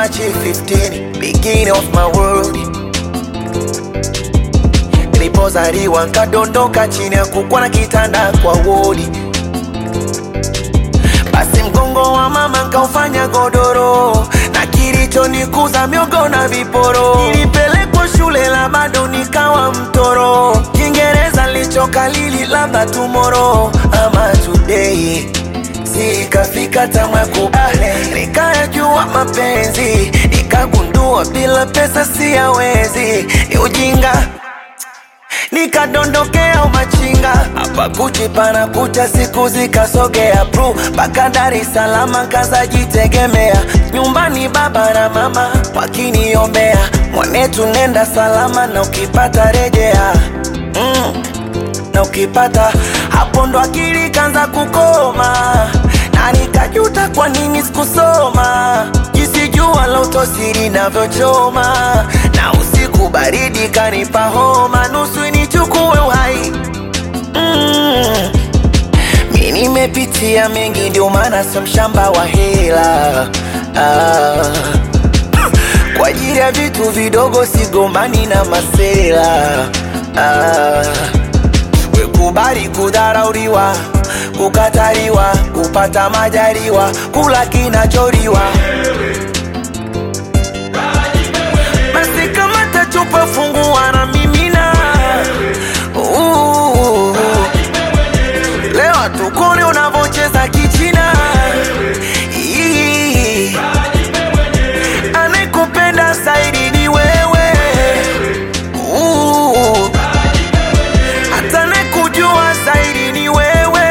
March 15, beginning of my world. Nilipozaliwa nkadondoka chini ya kukua na kitanda kwa wodi. Basi mgongo wa mama nkaufanya godoro, na kilichonikuza miogo na viporo. Nilipelekwa shule la bado nikawa mtoro, Kiingereza lichokalili labda tomorrow ama today. Sikafika tamu ya kubale, nikayajua mapenzi, nikagundua bila pesa siyawezi. Ni ujinga, nikadondokea umachinga. Hapa kuchipana kucha siku zikasogea bro, mpaka Dar es Salaam kazajitegemea. Nyumbani baba na mama wakiniombea, mwanetu nenda salama na ukipata rejea. Na ukipata, hapo ndo akili kanza kukoma, na nikajuta kwa nini sikusoma. Jinsi jua la utosiri navyochoma, na usiku baridi kanipa homa, nusu nichukue uhai. Mimi nimepitia mengi ndio maana sio mshamba wa hela. Kwa ajili ya vitu vidogo sigombani na masela. Kubali kudharauliwa, kukataliwa, kupata majaliwa, kula kinacholiwa. Basi kama tachupa fungua na mimina. Leo tukone unavocheza kichina. Anekupenda zaidi ni wewe. Hata nekujua zaidi ni wewe.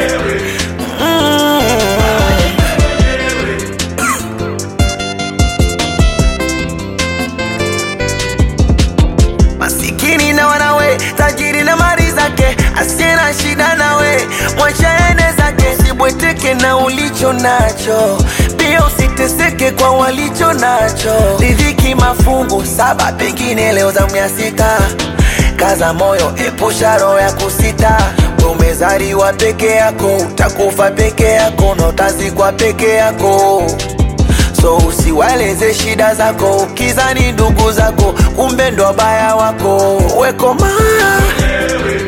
Masikini na wanawe, tajiri na mali zake, asiye na shida nawe, mwacha ende zake. Sibweteke na ulicho nacho, pia usiteseke kwa walicho nacho. Riziki mafungu saba, pengine leo zamu ya sita. Kaza moyo, epusha roho ya kusita. Umezaliwa peke yako, utakufa peke yako, na utazikwa peke yako. So usiwaeleze shida zako, ukizani ndugu zako, kumbe ndo wabaya wako. Wekoma